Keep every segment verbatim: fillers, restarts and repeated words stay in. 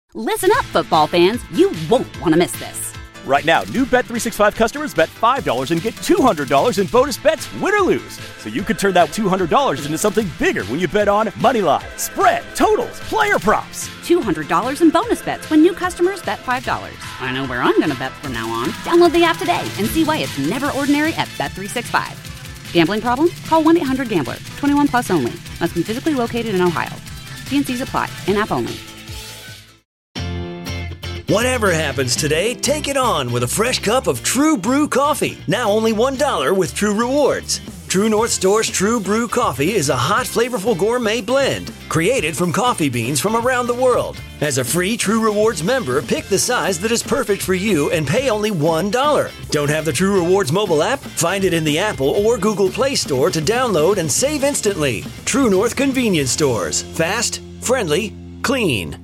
Listen up, football fans. You won't want to miss this. Right now, new Bet three sixty-five customers bet five dollars and get two hundred dollars in bonus bets, win or lose. So you could turn that two hundred dollars into something bigger when you bet on money line, spread, totals, player props. two hundred dollars in bonus bets when new customers bet five dollars. I know where I'm going to bet from now on. Download the app today and see why it's never ordinary at Bet three sixty-five. Gambling problem? Call one eight hundred gambler. twenty-one plus only. Must be physically located in Ohio. T and C's apply. In-app only. Whatever happens today, take it on with a fresh cup of True Brew coffee. Now only one dollar with True Rewards. True North Store's True Brew coffee is a hot, flavorful gourmet blend created from coffee beans from around the world. As a free True Rewards member, pick the size that is perfect for you and pay only one dollar. Don't have the True Rewards mobile app? Find it in the Apple or Google Play Store to download and save instantly. True North Convenience Stores. Fast, friendly, clean.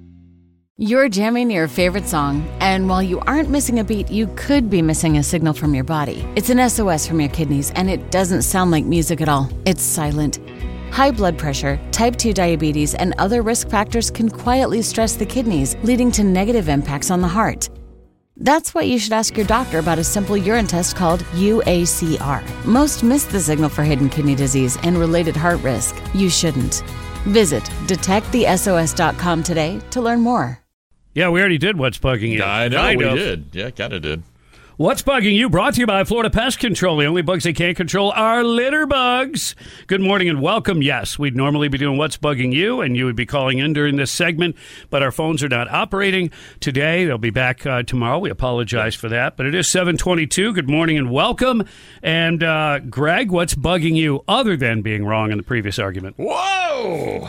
You're jamming your favorite song, and while you aren't missing a beat, you could be missing a signal from your body. It's an S O S from your kidneys, and it doesn't sound like music at all. It's silent. High blood pressure, type two diabetes, and other risk factors can quietly stress the kidneys, leading to negative impacts on the heart. That's why you should ask your doctor about a simple urine test called U A C R. Most miss the signal for hidden kidney disease and related heart risk. You shouldn't. Visit detect the S O S dot com today to learn more. Yeah, we already did What's Bugging You. I know, kind we of. did. Yeah, kind of did. What's Bugging You? Brought to you by Florida Pest Control. The only bugs they can't control are litter bugs. Good morning and welcome. Yes, we'd normally be doing What's Bugging You, and you would be calling in during this segment, but our phones are not operating today. They'll be back uh, tomorrow. We apologize for that, but it is seven twenty-two. Good morning and welcome. And, uh, Greg, what's bugging you other than being wrong in the previous argument? Whoa!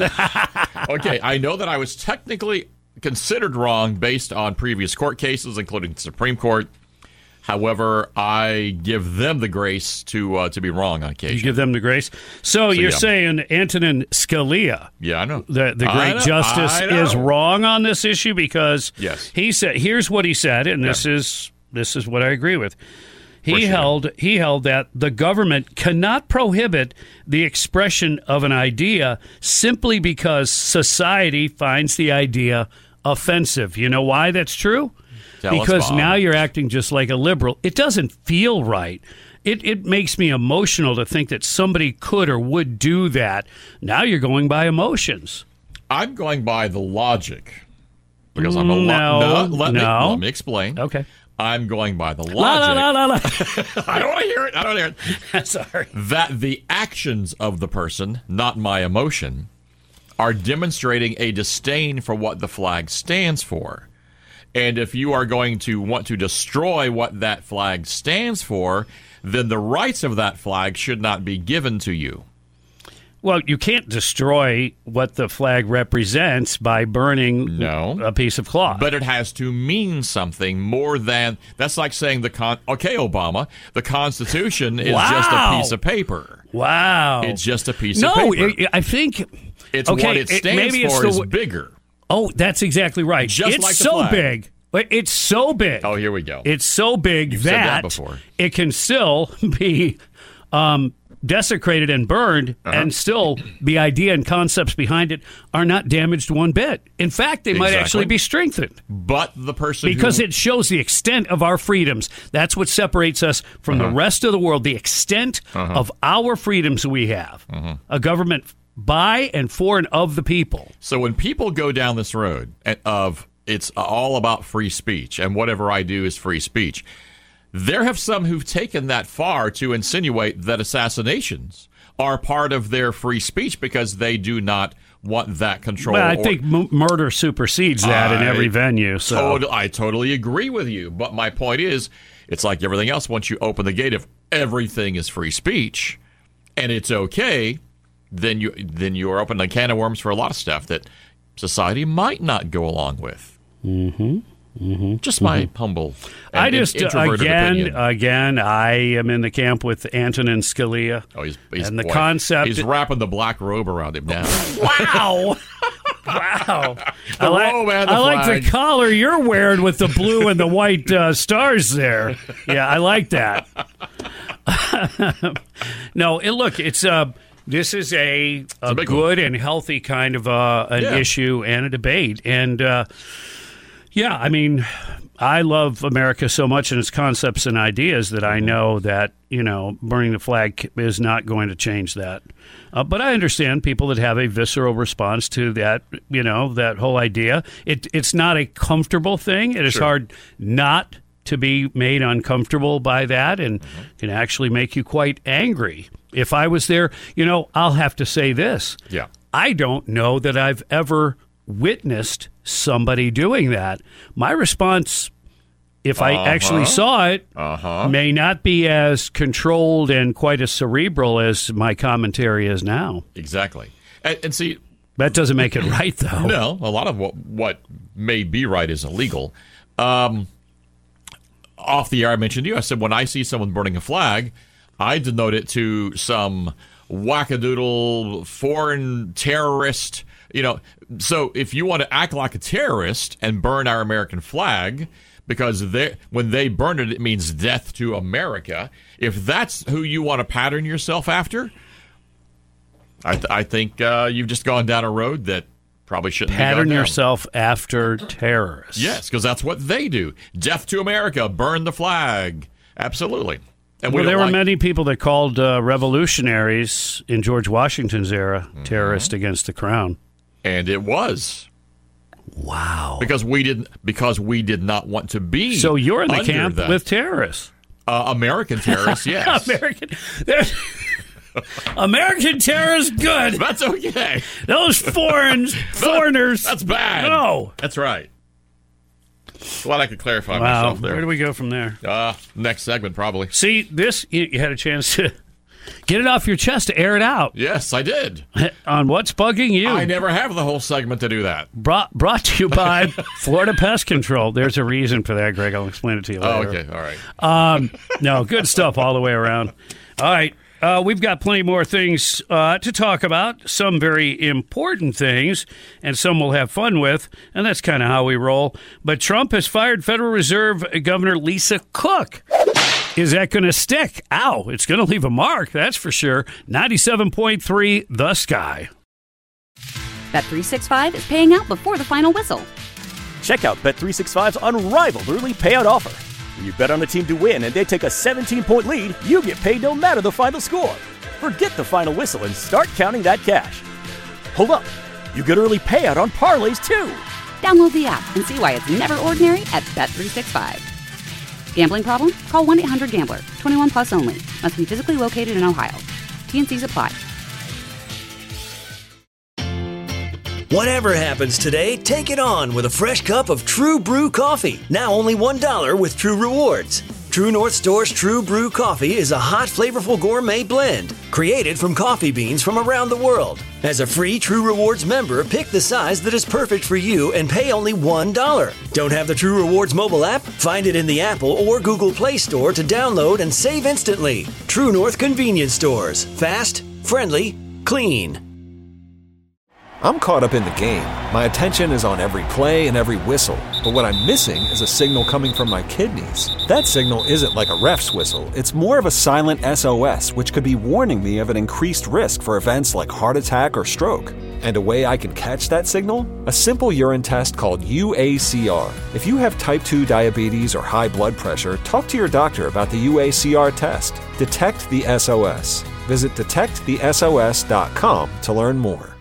Okay, I know that I was technically considered wrong based on previous court cases, including the Supreme Court. However, I give them the grace to uh, to be wrong on occasion. You give them the grace. So, so you're yeah. saying Antonin Scalia, yeah, I know, the the great know, justice, is wrong on this issue because yes. he said. Here's what he said, and this yeah. is this is what I agree with. He held he held that the government cannot prohibit the expression of an idea simply because society finds the idea offensive. You know why that's true? Tell because us, Bob. now you're acting just like a liberal. It doesn't feel right. It it makes me emotional to think that somebody could or would do that. Now you're going by emotions. I'm going by the logic because I'm a no, lo- no, let, no. Me, let me explain. Okay. I'm going by the logic. La, la, la, la, la. I don't want to hear it. I don't want to hear it. Sorry. That the actions of the person, not my emotion, are demonstrating a disdain for what the flag stands for. And if you are going to want to destroy what that flag stands for, then the rights of that flag should not be given to you. Well, you can't destroy what the flag represents by burning no. a piece of cloth. But it has to mean something more than... That's like saying, the con. okay, Obama, the Constitution is wow. just a piece of paper. Wow. It's just a piece no, of paper. No, I think... It's okay, what it stands it, maybe for it's the, is bigger. Oh, that's exactly right. Just it's like the so flag. big. It's so big. Oh, here we go. It's so big You've that, said that before. It can still be um, desecrated and burned, uh-huh. and still the idea and concepts behind it are not damaged one bit. In fact, they exactly. might actually be strengthened. But the person Because who... it shows the extent of our freedoms. That's what separates us from uh-huh. the rest of the world, the extent uh-huh. of our freedoms we have. Uh-huh. A government by and for and of the people. So when people go down this road of it's all about free speech and whatever I do is free speech, there have some who've taken that far to insinuate that assassinations are part of their free speech because they do not want that control. Well, I or, think m- murder supersedes that I, in every venue. So to- I totally agree with you. But my point is, it's like everything else. Once you open the gate of everything is free speech and it's okay, then you then you are opening a can of worms for a lot of stuff that society might not go along with. Mm-hmm. Mm-hmm. Just my mm-hmm. humble and I just, introverted again, opinion. again, I am in the camp with Antonin Scalia. Oh, he's, he's and the boy, concept. He's wrapping the black robe around him now. Wow. Wow. The I like, robe and the I like flag. the collar you're wearing with the blue and the white uh, stars there. Yeah, I like that. No, it, look, it's uh, this is a, a, a good and healthy kind of uh, an Yeah. issue and a debate. And, uh, yeah, I mean, I love America so much and its concepts and ideas that I know that, you know, burning the flag is not going to change that. Uh, but I understand people that have a visceral response to that, you know, that whole idea. It, it's not a comfortable thing. It is Sure. hard not to be made uncomfortable by that and Mm-hmm. can actually make you quite angry. If I was there, you know, I'll have to say this. Yeah. I don't know that I've ever witnessed somebody doing that. My response, if I actually saw it, Uh-huh. may not be as controlled and quite as cerebral as my commentary is now. Exactly. And, and see, That doesn't make it right, though. no, a lot of what, what may be right is illegal. Um, off the air, I mentioned to you, I said, when I see someone burning a flag, I denote it to some wackadoodle foreign terrorist. You know, so if you want to act like a terrorist and burn our American flag, because they, when they burn it, it means death to America. If that's who you want to pattern yourself after, I, th- I think uh, you've just gone down a road that probably shouldn't Pattern be gone down. yourself after terrorists. Yes, because that's what they do. Death to America, burn the flag. Absolutely. And we Well, don't there were like- many people that called uh, revolutionaries in George Washington's era Mm-hmm. terrorists against the crown. and it was. Wow. Because we didn't because we did not want to be So you're in the under camp that. with terrorists. uh, American terrorists, yes. American. there's- American terrorists, good. That's okay. Those foreign foreigners. That's bad. No. That's right. Glad I could clarify Wow. myself there. Where do we go from there? Uh, next segment, probably. See, this, you, you had a chance to get it off your chest, to air it out Yes, I did. on What's Bugging You. I never have the whole segment to do that. Brought, brought to you by Florida Pest Control. There's a reason for that, Greg. I'll explain it to you later. Oh, okay. All right. Um, no, good stuff all the way around. All right. Uh, we've got plenty more things uh, to talk about, some very important things, and some we'll have fun with, and that's kind of how we roll. But Trump has fired Federal Reserve Governor Lisa Cook. Is that going to stick? Ow, it's going to leave a mark, that's for sure. ninety-seven point three The Sky. Bet three sixty-five is paying out before the final whistle. Check out Bet three sixty-five's unrivaled early payout offer. When you bet on a team to win and they take a seventeen-point lead, you get paid no matter the final score. Forget the final whistle and start counting that cash. Hold up. You get early payout on parlays, too. Download the app and see why it's never ordinary at Bet three sixty-five. Gambling problem? Call one eight hundred gambler. twenty-one plus only. Must be physically located in Ohio. T and Cs apply. Whatever happens today, take it on with a fresh cup of True Brew coffee. Now only one dollar with True Rewards. True North Store's True Brew coffee is a hot, flavorful gourmet blend created from coffee beans from around the world. As a free True Rewards member, pick the size that is perfect for you and pay only one dollar. Don't have the True Rewards mobile app? Find it in the Apple or Google Play Store to download and save instantly. True North Convenience Stores. Fast, friendly, clean. I'm caught up in the game. My attention is on every play and every whistle. But what I'm missing is a signal coming from my kidneys. That signal isn't like a ref's whistle. It's more of a silent S O S, which could be warning me of an increased risk for events like heart attack or stroke. And a way I can catch that signal? A simple urine test called U A C R. If you have type two diabetes or high blood pressure, talk to your doctor about the U A C R test. Detect the S O S. Visit detect the S O S dot com to learn more.